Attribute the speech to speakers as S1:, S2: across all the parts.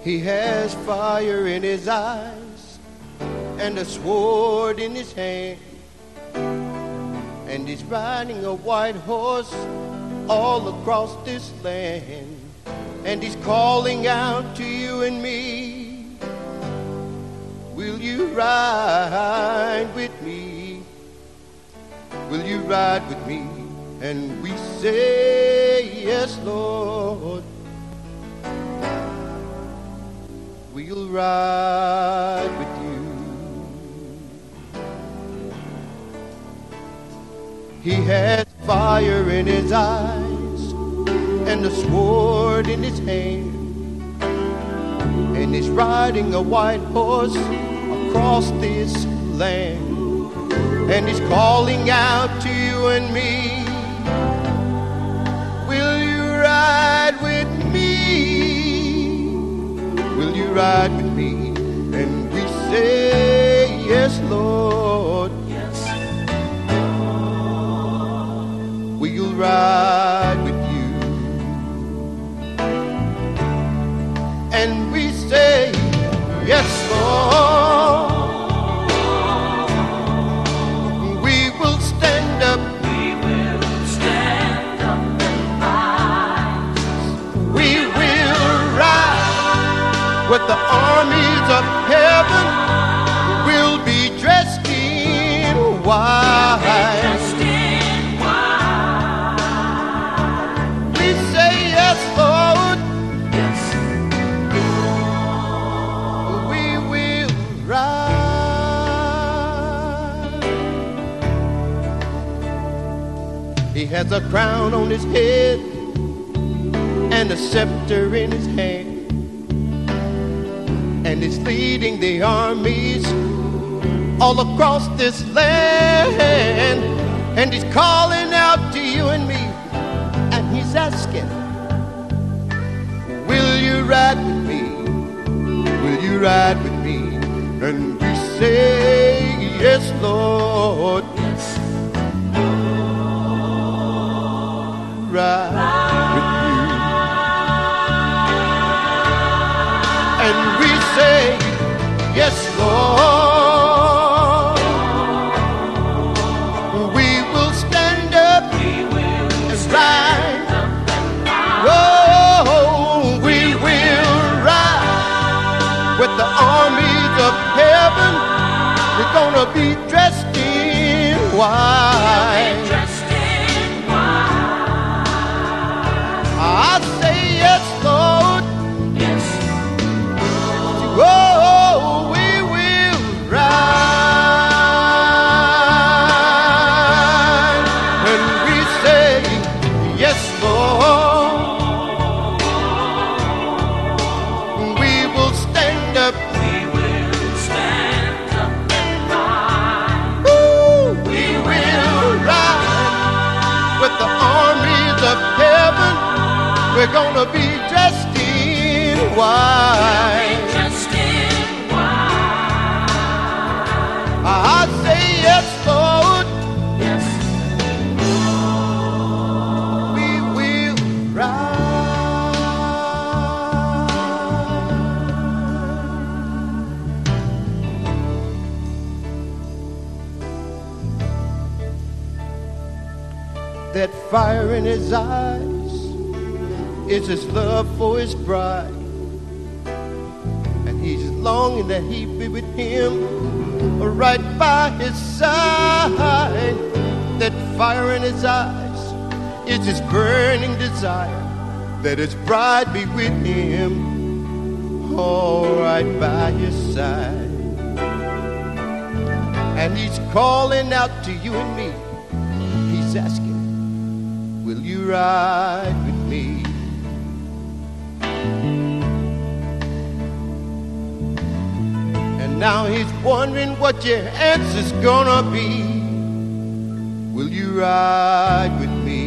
S1: He has fire in his eyes and a sword in his hand, and he's riding a white horse all across this land, and he's calling out to you and me, will you ride with me? Will you ride with me? And we say, yes, Lord, we'll ride with you. He has fire in his eyes and a sword in his hand, and he's riding a white horse across this land, and he's calling out to you and me, will you ride with me? Will you ride with me? And we say, yes, Lord, yes, Lord, we'll ride with you. And we say, yes, Lord, we will stand up.
S2: We will stand up and rise.
S1: We will ride with the armies of heaven. We'll be dressed in white.
S2: Dressed in white.
S1: We say, yes, Lord,
S2: Yes,
S1: we will ride. He has a crown on his head and a scepter in his hand, and he's leading the armies all across this land, and he's calling out to you and me, and he's asking, will you ride with me? Will you ride with me? And we say, yes, Lord,
S2: yes,
S1: ride with you. And we say, yes, Lord, we will stand up
S2: we will
S1: and
S2: stand
S1: ride.
S2: up and rise.
S1: Oh, we will ride with the armies of heaven. We're gonna be dressed in white.
S2: Dressed in white.
S1: I say, yes, Lord.
S2: Yes,
S1: Oh, we will ride. And we say, yes, Lord. We will stand up.
S2: we will stand up and rise.
S1: Ooh, we will ride with the armies of heaven. We're gonna be dressed in white.
S2: Dressed in white.
S1: I say, yes, Lord.
S2: Yes,
S1: We will ride. That fire in his eyes is his love for his bride, and he's longing that he be with him right by his side. That fire in his eyes is his burning desire that his bride be with him, all right by his side. And he's calling out to you and me. He's asking, will you ride with me? And now he's wondering what your answer's gonna be. Will you ride with me?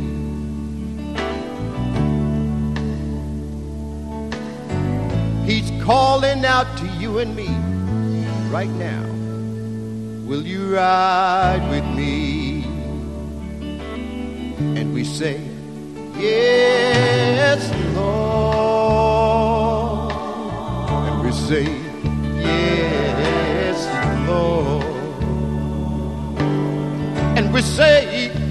S1: He's calling out to you and me right now. Will you ride with me? And we say, yes, Lord. say, yes, Lord. And we say,